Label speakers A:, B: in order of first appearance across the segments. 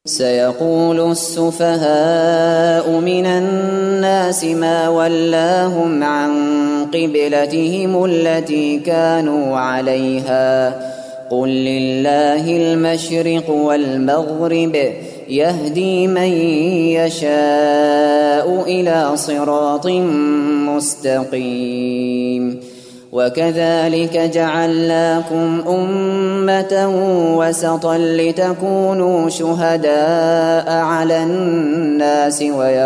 A: سيقول السفهاء من الناس ما ولاهم عن قبلتهم التي كانوا عليها قل لله المشرق والمغرب يهدي من يشاء إلى صراط مستقيم وكذلك جعلناكم أمة وسطا لتكونوا شهداء على الناس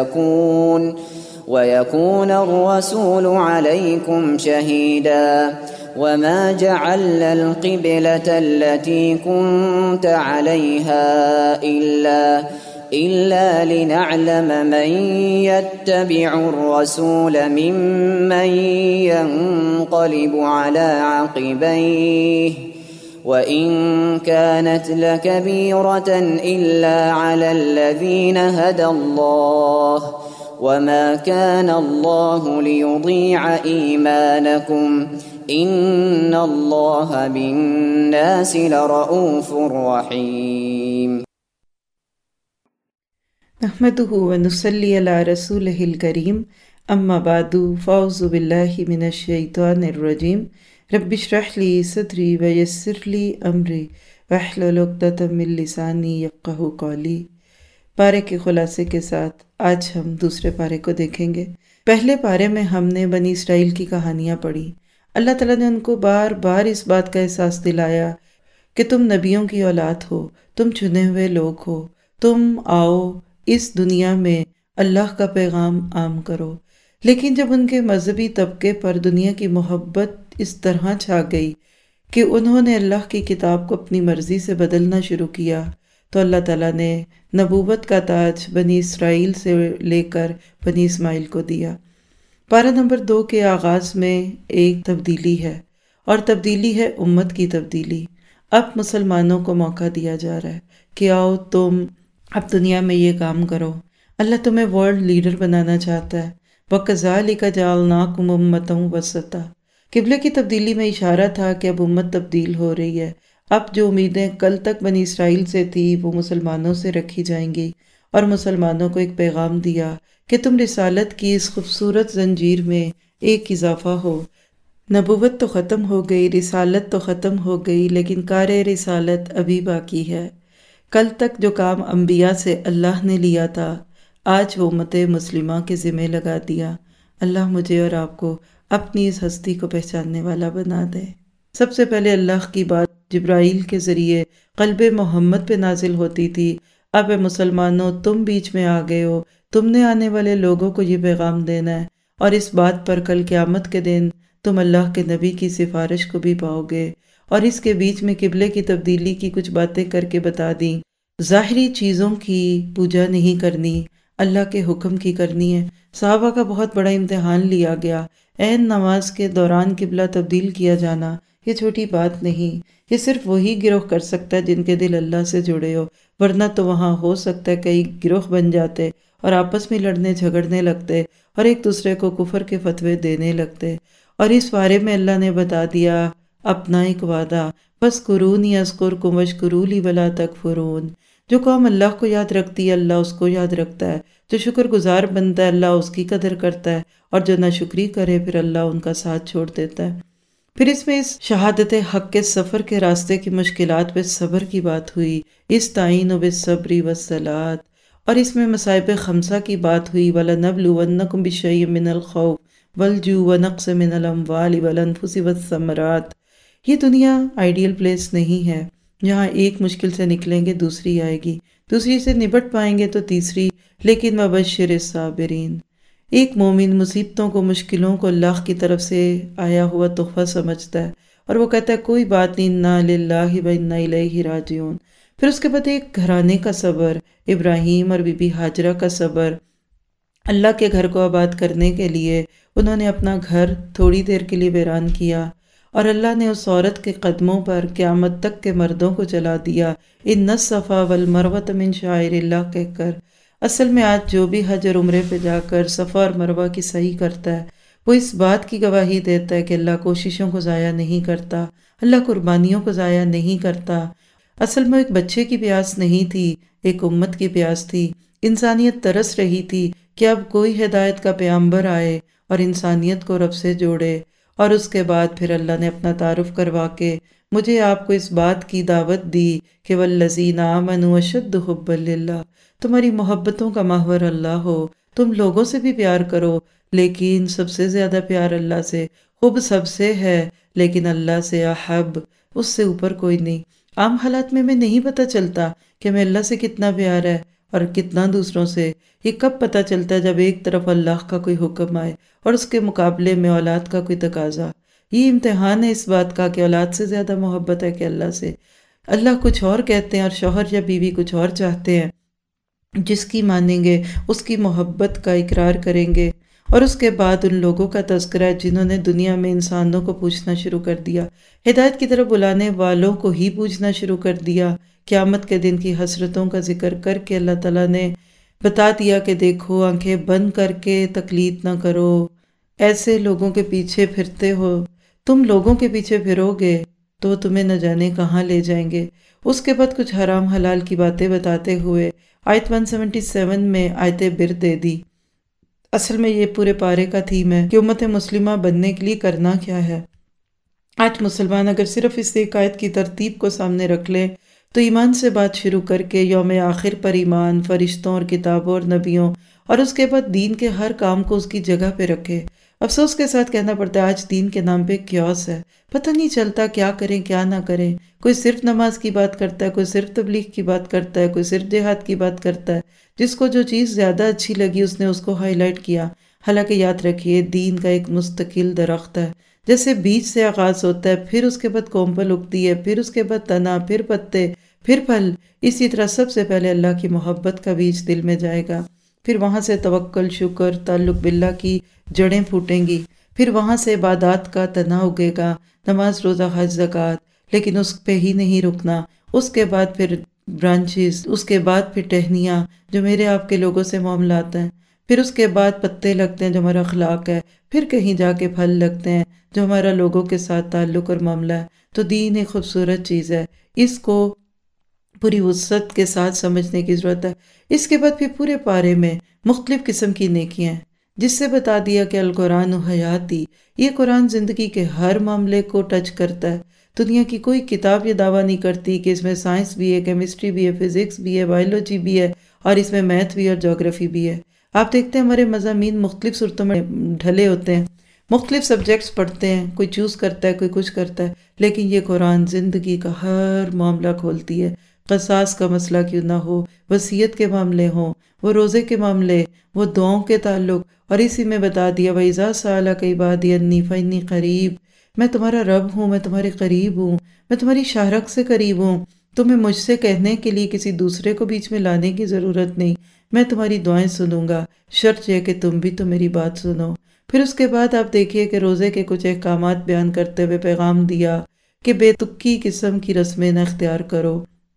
A: ويكون الرسول عليكم شهيدا وما جعلنا القبلة التي كنت عليها إلا لنعلم من يتبع الرسول ممن ينقلب على عقبيه وإن كانت لكبيرة إلا على الذين هدى الله وما كان الله ليضيع إيمانكم إن الله بالناس لرؤوف رحيم
B: نحمده ونصلي على رسوله الكريم اما بعد فاعوذ بالله من الشیطان الرجیم رب اشرح لي صدری ويسر لي امری واحلل عقدۃ من لسانی یفقہوا قولی۔ پارے کے خلاصے کے ساتھ آج ہم دوسرے پارے کو دیکھیں گے۔ پہلے پارے میں ہم نے بنی اسرائیل کی کہانیاں پڑھی۔ اللہ تعالیٰ نے ان کو بار بار اس بات کا احساس دلایا کہ تم نبیوں کی اولاد ہو، تم چنے ہوئے لوگ ہو، تم آؤ اس دنیا میں اللہ کا پیغام عام کرو۔ لیکن جب ان کے مذہبی طبقے پر دنیا کی محبت اس طرح چھا گئی کہ انہوں نے اللہ کی کتاب کو اپنی مرضی سے بدلنا شروع کیا تو اللہ تعالیٰ نے نبوت کا تاج بنی اسرائیل سے لے کر بنی اسماعیل کو دیا۔ پارہ نمبر 2 کے آغاز میں ایک تبدیلی ہے اور تبدیلی ہے امت کی تبدیلی۔ اب مسلمانوں کو موقع دیا جا رہا ہے کہ آؤ تم اب دنیا میں یہ کام کرو۔ اللہ تمہیں ورلڈ لیڈر بنانا چاہتا ہے۔ وَكَذَلِكَ جَعَلْنَاكُمْ أُمَّةً وَسَطًا۔ قبلے کی تبدیلی میں اشارہ تھا کہ اب امت تبدیل ہو رہی ہے۔ اب جو امیدیں کل تک بنی اسرائیل سے تھی وہ مسلمانوں سے رکھی جائیں گی، اور مسلمانوں کو ایک پیغام دیا کہ تم رسالت کی اس خوبصورت زنجیر میں ایک اضافہ ہو۔ نبوت تو ختم ہو گئی، رسالت تو ختم ہو گئی، لیکن کار رسالت ابھی باقی ہے۔ کل تک جو کام انبیاء سے اللہ نے لیا تھا آج وہ امت مسلمہ کے ذمہ لگا دیا۔ اللہ مجھے اور آپ کو اپنی اس ہستی کو پہچاننے والا بنا دے۔ سب سے پہلے اللہ کی بات جبرائیل کے ذریعے قلب محمد پہ نازل ہوتی تھی۔ اب اے مسلمانوں تم بیچ میں آ گئے ہو، تم نے آنے والے لوگوں کو یہ پیغام دینا ہے، اور اس بات پر کل قیامت کے دن تم اللہ کے نبی کی سفارش کو بھی پاؤ گے۔ اور اس کے بیچ میں قبلے کی تبدیلی کی کچھ باتیں کر کے بتا دیں۔ ظاہری چیزوں کی پوجا نہیں کرنی، اللہ کے حکم کی کرنی ہے۔ صحابہ کا بہت بڑا امتحان لیا گیا۔ عین نماز کے دوران قبلہ تبدیل کیا جانا یہ چھوٹی بات نہیں، یہ صرف وہی گروہ کر سکتا ہے جن کے دل اللہ سے جڑے ہو، ورنہ تو وہاں ہو سکتا ہے کئی گروہ بن جاتے اور آپس میں لڑنے جھگڑنے لگتے اور ایک دوسرے کو کفر کے فتوے دینے لگتے۔ اور اس بارے میں اللہ نے بتا دیا اپنا ایک وعدہ، فَاذْكُرُونِی أَذْكُرْكُمْ وَاشْكُرُوا لِی وَلَا تَکْفُرُونَ۔ جو قوم اللہ کو یاد رکھتی ہے اللہ اس کو یاد رکھتا ہے، جو شکر گزار بنتا ہے اللہ اس کی قدر کرتا ہے، اور جو ناشکری کرے پھر اللہ ان کا ساتھ چھوڑ دیتا ہے۔ پھر اس میں اس شہادت حق کے سفر کے راستے کی مشکلات پہ صبر کی بات ہوئی، استعینوا بالصبر والصلاۃ، اور اس میں مصائب خمسہ کی بات ہوئی، وَلَنَبْلُوَنَّکُم بِشَیْءٍ مِّنَ الْخَوْفِ وَالْجُوعِ وَنَقْصٍ مِّنَ الْأَمْوَالِ وَالْأَنفُسِ وَالثَّمَرَاتِ۔ یہ دنیا آئیڈیل پلیس نہیں ہے، جہاں ایک مشکل سے نکلیں گے دوسری آئے گی، دوسری سے نبٹ پائیں گے تو تیسری، لیکن وَبَشِّرِ الصَّابِرِينَ۔ ایک مومن مصیبتوں کو، مشکلوں کو اللہ کی طرف سے آیا ہوا تحفہ سمجھتا ہے، اور وہ کہتا ہے کوئی بات نہیں، اِنَّا لِلَّهِ وَإِنَّا إِلَيْهِ راجعون۔ پھر اس کے بعد ایک گھرانے کا صبر، ابراہیم اور بی بی ہاجرہ کا صبر۔ اللہ کے گھر کو آباد کرنے کے لیے انہوں نے اپنا گھر تھوڑی دیر کے لیے ویران کیا، اور اللہ نے اس عورت کے قدموں پر قیامت تک کے مردوں کو چلا دیا، اِنَّ الصَّفَا وَالْمَرْوَةَ مِن شَعَائِرِ اللَّہِ کہہ کر۔ اصل میں آج جو بھی حج اور عمرے پہ جا کر صفا اور مروہ کی صحیح کرتا ہے وہ اس بات کی گواہی دیتا ہے کہ اللہ کوششوں کو ضائع نہیں کرتا، اللہ قربانیوں کو ضائع نہیں کرتا۔ اصل میں ایک بچے کی پیاس نہیں تھی، ایک امت کی پیاس تھی، انسانیت ترس رہی تھی کہ اب کوئی ہدایت کا پیغمبر آئے اور انسانیت کو رب سے جوڑے۔ اور اس کے بعد پھر اللہ نے اپنا تعارف کروا کے مجھے آپ کو اس بات کی دعوت دی کہ والذین آمنوا اشد حبا للہ، تمہاری محبتوں کا محور اللہ ہو، تم لوگوں سے بھی پیار کرو لیکن سب سے زیادہ پیار اللہ سے، حب سب سے ہے لیکن اللہ سے احب، اس سے اوپر کوئی نہیں۔ عام حالات میں نہیں پتہ چلتا کہ ہمیں اللہ سے کتنا پیار ہے اور کتنا دوسروں سے۔ یہ کب پتہ چلتا ہے؟ جب ایک طرف اللہ کا کوئی حکم آئے اور اس کے مقابلے میں اولاد کا کوئی تقاضا۔ یہ امتحان ہے اس بات کا کہ اولاد سے زیادہ محبت ہے کہ اللہ سے۔ اللہ کچھ اور کہتے ہیں اور شوہر یا بیوی کچھ اور چاہتے ہیں، جس کی مانیں گے اس کی محبت کا اقرار کریں گے۔ اور اس کے بعد ان لوگوں کا تذکرہ ہے جنہوں نے دنیا میں انسانوں کو پوچھنا شروع کر دیا، ہدایت کی طرف بلانے والوں کو ہی پوچھنا شروع کر دیا۔ قیامت کے دن کی حسرتوں کا ذکر کر کے اللہ تعالیٰ نے بتا دیا کہ دیکھو آنکھیں بند کر کے تقلید نہ کرو، ایسے لوگوں کے پیچھے پھرتے ہو، تم لوگوں کے پیچھے پھرو گے تو تمہیں نہ جانے کہاں لے جائیں گے۔ اس کے بعد کچھ حرام حلال کی باتیں بتاتے ہوئے آیت 177 میں آیت بر دے دی۔ اصل میں یہ پورے پارے کا تھیم ہے کہ امت مسلمہ بننے کے لیے کرنا کیا ہے۔ آج مسلمان اگر صرف اس ایک آیت کی ترتیب کو سامنے رکھ لیں تو ایمان سے بات شروع کر کے یوم آخر پر ایمان، فرشتوں اور کتابوں اور نبیوں، اور اس کے بعد دین کے ہر کام کو اس کی جگہ پہ رکھے۔ افسوس کے ساتھ کہنا پڑتا ہے آج دین کے نام پہ کیوس ہے، پتہ نہیں چلتا کیا کریں کیا نہ کریں۔ کوئی صرف نماز کی بات کرتا ہے، کوئی صرف تبلیغ کی بات کرتا ہے، کوئی صرف جہاد کی بات کرتا ہے۔ جس کو جو چیز زیادہ اچھی لگی اس نے اس کو ہائی لائٹ کیا۔ حالانکہ یاد رکھیے دین کا ایک مستقل درخت ہے، جیسے بیج سے آغاز ہوتا ہے، پھر اس کے بعد کومپل اگتی ہے، پھر اس کے بعد تنا، پھر پتے، پھر پھل۔ اسی طرح سب سے پہلے اللہ کی محبت کا بیج دل میں جائے گا، پھر وہاں سے توکل، شکر، تعلق باللہ کی جڑیں پھوٹیں گی، پھر وہاں سے عبادات کا تنا اگے گا، نماز، روزہ، حج، زکوٰۃ، لیکن اس پہ ہی نہیں رکنا۔ اس کے بعد پھر برانچز، اس کے بعد پھر ٹہنیاں جو میرے آپ کے لوگوں سے معاملات ہیں، پھر اس کے بعد پتے لگتے ہیں جو ہمارا اخلاق ہے، پھر کہیں جا کے پھل لگتے ہیں جو ہمارا لوگوں کے ساتھ تعلق اور معاملہ ہے۔ تو دین ایک خوبصورت چیز ہے، اس کو پوری وسعت کے ساتھ سمجھنے کی ضرورت ہے۔ اس کے بعد پھر پورے پارے میں مختلف قسم کی نیکیاں ہیں، جس سے بتا دیا کہ القرآن حیاتی، یہ قرآن زندگی کے ہر معاملے کو ٹچ کرتا ہے۔ دنیا کی کوئی کتاب یہ دعویٰ نہیں کرتی کہ اس میں سائنس بھی ہے، کیمسٹری بھی ہے، فزکس بھی ہے، بائیولوجی بھی ہے، اور اس میں میتھ بھی اور جغرافی بھی ہے۔ آپ دیکھتے ہیں ہمارے مضامین مختلف صورتوں میں ڈھلے ہوتے ہیں، مختلف سبجیکٹس پڑھتے ہیں، کوئی چوز کرتا ہے، کوئی کچھ کرتا ہے، لیکن یہ قرآن زندگی کا ہر معاملہ کھولتی ہے۔ قصاص کا مسئلہ کیوں نہ ہو، وصیت کے معاملے ہوں، وہ روزے کے معاملے، وہ دعاؤں کے تعلق، اور اسی میں بتا دیا وَإِذَا سَأَلَكَ عِبَادِي عَنِّي فَإِنِّي قَرِيبٌ، میں تمہارا رب ہوں، میں تمہارے قریب ہوں، میں تمہاری شارک سے قریب ہوں۔ تمہیں مجھ سے کہنے کے لیے کسی دوسرے کو بیچ میں لانے کی ضرورت نہیں، میں تمہاری دعائیں سنوں گا، شرط یہ کہ تم بھی تو میری بات سنو۔ پھر اس کے بعد آپ دیکھیے کہ روزے کے کچھ احکامات بیان کرتے ہوئے پیغام دیا کہ بے تکی قسم کی رسمیں نہ اختیار کرو،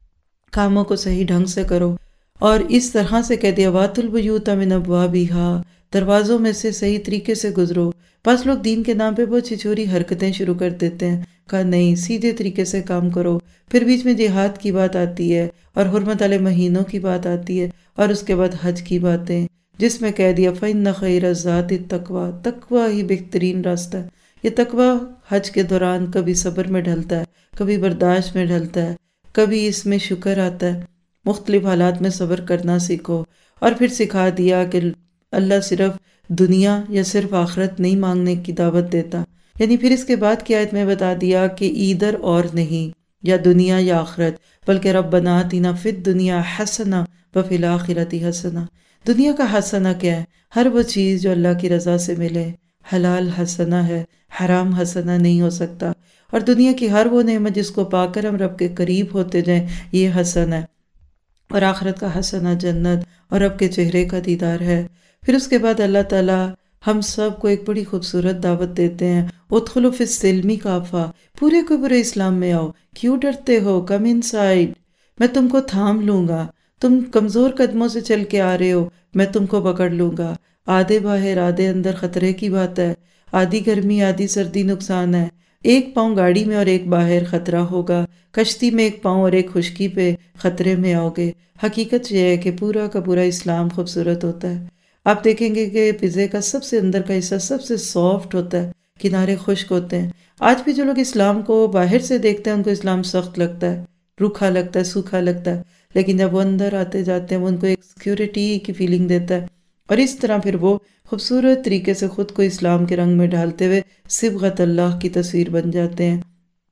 B: کاموں کو صحیح ڈھنگ سے کرو، اور اس طرح سے کہہ دیا وَأْتُوا الْبُيُوتَ مِنْ أَبْوَابِهَا، دروازوں میں سے صحیح طریقے سے گزرو۔ بعض لوگ دین کے نام پہ بہت چھچوری حرکتیں شروع کر دیتے ہیں، کہا نہیں، سیدھے طریقے سے کام کرو۔ پھر بیچ میں جہاد کی بات آتی ہے اور حرمت والے مہینوں کی بات آتی ہے، اور اس کے بعد حج کی باتیں، جس میں کہہ دیا فَإِنَّ خَيْرَ الزَّادِ التَّقْوَىٰ، تقویٰ ہی بہترین راستہ ہے۔ یہ تقویٰ حج کے دوران کبھی صبر میں ڈھلتا ہے، کبھی برداشت میں ڈھلتا ہے، کبھی اس میں شکر آتا ہے۔ مختلف حالات میں صبر کرنا سیکھو، اور پھر سکھا دیا کہ اللہ صرف دنیا یا صرف آخرت نہیں مانگنے کی دعوت دیتا، یعنی پھر اس کے بعد کی آیت میں بتا دیا کہ ایدر اور نہیں، یا دنیا یا آخرت، بلکہ ربنا آتنا فی الدنیا حسنہ وفی الآخرۃ حسنہ۔ دنیا کا حسنہ کیا ہے؟ ہر وہ چیز جو اللہ کی رضا سے ملے، حلال حسنہ ہے، حرام حسنہ نہیں ہو سکتا، اور دنیا کی ہر وہ نعمت جس کو پا کر ہم رب کے قریب ہوتے جائیں، یہ حسن ہے، اور آخرت کا حسنہ جنت اور رب کے چہرے کا دیدار ہے۔ پھر اس کے بعد اللہ تعالیٰ ہم سب کو ایک بڑی خوبصورت دعوت دیتے ہیں، ادخلوا فی السلم کافہ، پورے کو پورے اسلام میں آؤ، کیوں ڈرتے ہو، کم ان سائڈ، میں تم کو تھام لوں گا، تم کمزور قدموں سے چل کے آ رہے ہو، میں تم کو پکڑ لوں گا۔ آدھے باہر آدھے اندر خطرے کی بات ہے، آدھی گرمی آدھی سردی نقصان ہے، ایک پاؤں گاڑی میں اور ایک باہر، خطرہ ہوگا۔ کشتی میں ایک پاؤں اور ایک خشکی پہ، خطرے میں آؤ گے۔ حقیقت یہ ہے کہ پورا کا پورا اسلام خوبصورت ہوتا ہے۔ آپ دیکھیں گے کہ پیزے کا سب سے اندر کا حصہ سب سے سافٹ ہوتا ہے، کنارے خشک ہوتے ہیں۔ آج بھی جو لوگ اسلام کو باہر سے دیکھتے ہیں ان کو اسلام سخت لگتا ہے، روکھا لگتا ہے، سوکھا لگتا ہے، لیکن جب وہ اندر آتے جاتے ہیں وہ ان کو ایک سیکیورٹی کی فیلنگ دیتا ہے، اور اس طرح پھر وہ خوبصورت طریقے سے خود کو اسلام کے رنگ میں ڈھالتے ہوئے صبغت اللہ کی تصویر بن جاتے ہیں۔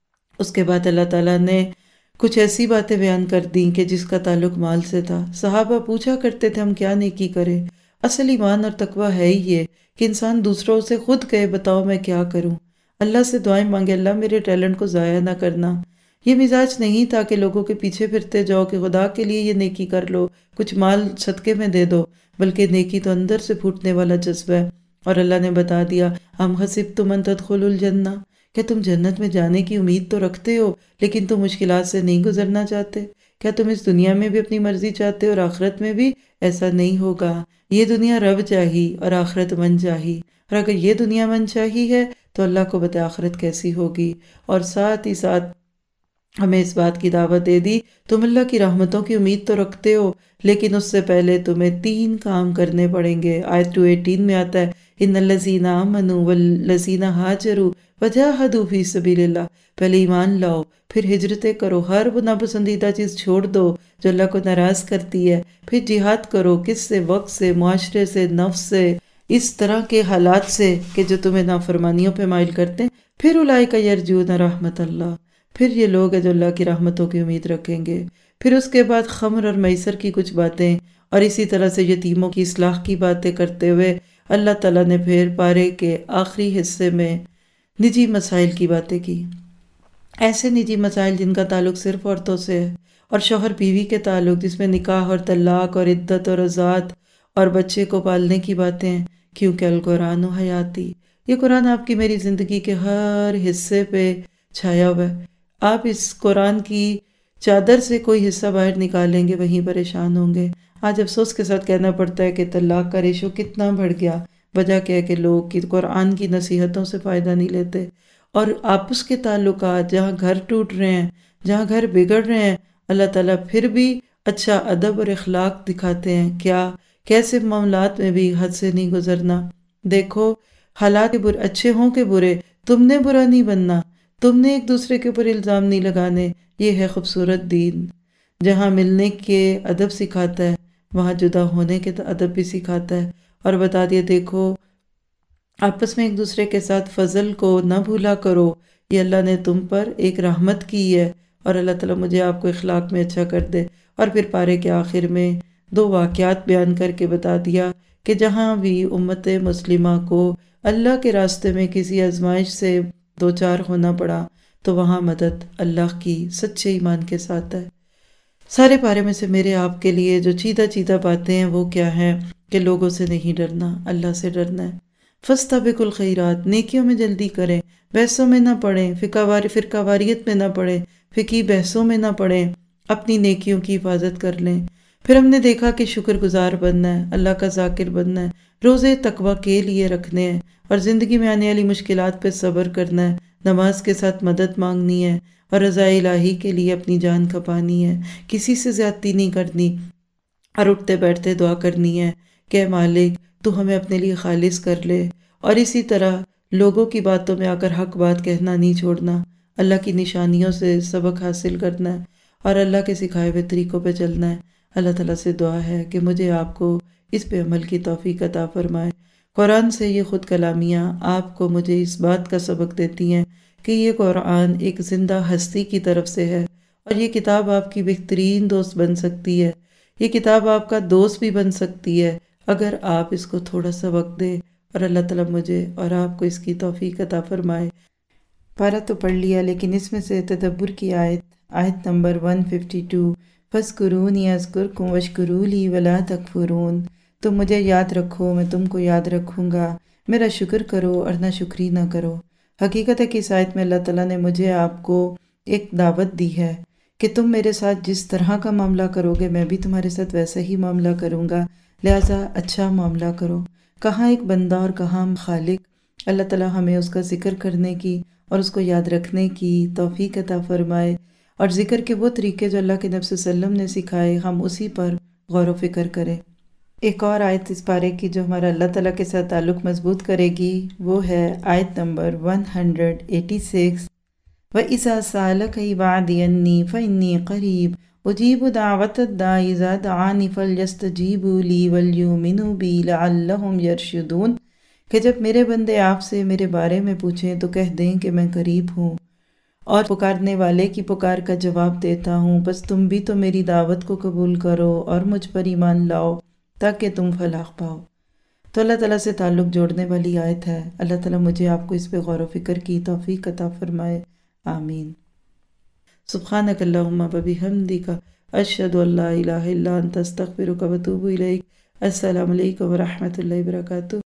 B: اس کے بعد اللہ تعالیٰ نے کچھ ایسی باتیں بیان کر دیں کہ جس کا تعلق مال سے تھا۔ صحابہ پوچھا کرتے تھے ہم کیا نیکی کریں؟ اصل ایمان اور تقویٰ ہے ہی یہ کہ انسان دوسروں سے خود کہے بتاؤ میں کیا کروں، اللہ سے دعائیں مانگے اللہ میرے ٹیلنٹ کو ضائع نہ کرنا۔ یہ مزاج نہیں تھا کہ لوگوں کے پیچھے پھرتے جاؤ کہ خدا کے لیے یہ نیکی کر لو، کچھ مال صدقے میں دے دو، بلکہ نیکی تو اندر سے پھوٹنے والا جذبہ ہے۔ اور اللہ نے بتا دیا ہم حسبتم ان تدخلوا الجنہ، کیا تم جنت میں جانے کی امید تو رکھتے ہو لیکن تم مشکلات سے نہیں گزرنا چاہتے؟ کیا تم اس دنیا میں بھی اپنی مرضی چاہتے ہو اور آخرت میں بھی؟ ایسا نہیں ہوگا۔ یہ دنیا رب چاہی اور آخرت من چاہی، اور اگر یہ دنیا من چاہی ہے تو اللہ کو بتا آخرت کیسی ہوگی۔ اور ساتھ ہی ساتھ ہمیں اس بات کی دعوت دے دی تم اللہ کی رحمتوں کی امید تو رکھتے ہو لیکن اس سے پہلے تمہیں 3 کام کرنے پڑیں گے۔ آیت 218 میں آتا ہے ان الذین آمنوا والذین ہاجروا وجاہدوا فی سبیل اللہ، پہلے ایمان لاؤ، پھر ہجرتیں کرو، ہر وہ ناپسندیدہ چیز چھوڑ دو جو اللہ کو ناراض کرتی ہے، پھر جہاد کرو، کس سے؟ وقت سے، معاشرے سے، نفس سے، اس طرح کے حالات سے کہ جو تمہیں نافرمانیوں پہ مائل کرتے ہیں۔ پھر اولئک یرجون رحمت اللہ، پھر یہ لوگ ہیں جو اللہ کی رحمتوں کی امید رکھیں گے۔ پھر اس کے بعد خمر اور میسر کی کچھ باتیں اور اسی طرح سے یتیموں کی اصلاح کی باتیں کرتے ہوئے اللہ تعالیٰ نے پھر پارے کے آخری حصے میں نجی مسائل کی باتیں کی، ایسے نجی مسائل جن کا تعلق صرف عورتوں سے ہے، اور شوہر بیوی کے تعلق جس میں نکاح اور طلاق اور عدت اور ازاد اور بچے کو پالنے کی باتیں ہیں، کیونکہ القرآن و حیاتی، یہ قرآن آپ کی میری زندگی کے ہر حصے پہ چھایا ہوا ہے۔ آپ اس قرآن کی چادر سے کوئی حصہ باہر نکالیں گے وہیں پریشان ہوں گے۔ آج افسوس کے ساتھ کہنا پڑتا ہے کہ طلاق کا ریشو کتنا بڑھ گیا، وجہ کیا ہے کہ لوگ قرآن کی نصیحتوں سے فائدہ نہیں لیتے، اور آپس کے تعلقات جہاں گھر ٹوٹ رہے ہیں، جہاں گھر بگڑ رہے ہیں، اللہ تعالیٰ پھر بھی اچھا ادب اور اخلاق دکھاتے ہیں۔ کیسے معاملات میں بھی حد سے نہیں گزرنا۔ دیکھو حالات اچھے ہوں کہ برے، تم نے برا نہیں بننا، تم نے ایک دوسرے کے اوپر الزام نہیں لگانے۔ یہ ہے خوبصورت دین، جہاں ملنے کے ادب سکھاتا ہے وہاں جدا ہونے کے ادب بھی سکھاتا ہے، اور بتا دیا دیکھو آپس میں ایک دوسرے کے ساتھ فضل کو نہ بھولا کرو، یہ اللہ نے تم پر ایک رحمت کی ہے، اور اللہ تعالیٰ مجھے آپ کو اخلاق میں اچھا کر دے۔ اور پھر پارے کے آخر میں 2 واقعات بیان کر کے بتا دیا کہ جہاں بھی امت مسلمہ کو اللہ کے راستے میں کسی آزمائش سے 2-4 ہونا پڑا تو وہاں مدد اللہ کی سچے ایمان کے ساتھ ہے۔ سارے پارے میں سے میرے آپ کے لیے جو چیدہ باتیں ہیں وہ کیا ہیں کہ لوگوں سے نہیں ڈرنا، اللہ سے ڈرنا ہے۔ فاستبقوا الخیرات، نیکیوں میں جلدی کریں، بحثوں میں نہ پڑیں، فرقہ واریت میں نہ پڑیں، فقہی بحثوں میں نہ پڑیں، اپنی نیکیوں کی حفاظت کر لیں۔ پھر ہم نے دیکھا کہ شکر گزار بننا ہے، اللہ کا ذاکر بننا ہے، روزے تقویٰ کے لیے رکھنے ہیں، اور زندگی میں آنے والی مشکلات پہ صبر کرنا ہے، نماز کے ساتھ مدد مانگنی ہے، اور رضا الہی کے لیے اپنی جان کھپانی ہے، کسی سے زیادتی نہیں کرنی، اور اٹھتے بیٹھتے دعا کرنی ہے کہ مالک تو ہمیں اپنے لیے خالص کر لے، اور اسی طرح لوگوں کی باتوں میں آ کر حق بات کہنا نہیں چھوڑنا، اللہ کی نشانیوں سے سبق حاصل کرنا ہے، اور اللہ کے سکھائے ہوئے طریقوں پہ چلنا ہے۔ اللہ تعالیٰ سے دعا ہے کہ مجھے آپ کو اس پہ عمل کی توفیق عطا فرمائے۔ قرآن سے یہ خود کلامیاں آپ کو مجھے اس بات کا سبق دیتی ہیں کہ یہ قرآن ایک زندہ ہستی کی طرف سے ہے، اور یہ کتاب آپ کی بہترین دوست بن سکتی ہے، یہ کتاب آپ کا دوست بھی بن سکتی ہے اگر آپ اس کو تھوڑا سا وقت دیں، اور اللہ تعالیٰ مجھے اور آپ کو اس کی توفیق عطا فرمائے۔ پارہ تو پڑھ لیا، لیکن اس میں سے تدبر کی آیت نمبر 152، فَاذْكُرُونِي أَذْكُرْكُمْ وَاشْكُرُوا لِي وَلَا تَكْفُرُونَ، تم مجھے یاد رکھو میں تم کو یاد رکھوں گا، میرا شکر کرو اور نہ شکری نہ کرو۔ حقیقت ہے کہ اس آیت میں اللہ تعالیٰ نے مجھے آپ کو ایک دعوت دی ہے کہ تم میرے ساتھ جس طرح کا معاملہ کرو گے میں بھی تمہارے ساتھ ویسا ہی معاملہ کروں گا، لہٰذا اچھا معاملہ کرو۔ کہاں ایک بندہ اور کہاں خالق، اللہ تعالیٰ ہمیں اس کا ذکر کرنے کی اور اس کو یاد رکھنے کی توفیق عطا فرمائے، اور ذکر کے وہ طریقے جو اللہ کے نبی صلی اللہ علیہ وسلم نے سکھائے ہم اسی پر غور و فکر کریں۔ ایک اور آیت اس پارے کی جو ہمارا اللہ تعالیٰ کے ساتھ تعلق مضبوط کرے گی وہ ہے آیت نمبر 186، وَإِذَا سَأَلَكَ عِبَادِي عَنِّي فَإِنِّي قَرِيبٌ أُجِيبُ دَعْوَةَ الدَّاعِ إِذَا دَعَانِ فَلْيَسْتَجِيبُوا لِي وَلْيُؤْمِنُوا بِي لَعَلَّهُمْ يَرْشُدُونَ، کہ جب میرے بندے آپ سے میرے بارے میں پوچھیں تو کہہ دیں کہ میں قریب ہوں اور پکارنے والے کی پکار کا جواب دیتا ہوں، بس تم بھی تو میری دعوت کو قبول کرو اور مجھ پر ایمان لاؤ تاکہ تم فلاح پاؤ۔ تو اللہ تعالیٰ سے تعلق جوڑنے والی آیت ہے۔ اللہ تعالیٰ مجھے آپ کو اس پہ غور و فکر کی توفیق عطا فرمائے، آمین۔ سبحانک اللہم و بحمدک، اشہد ان لا الہ الا انت، استغفرک و اتوب الیک۔ السلام علیکم و رحمۃ اللہ وبرکاتہ۔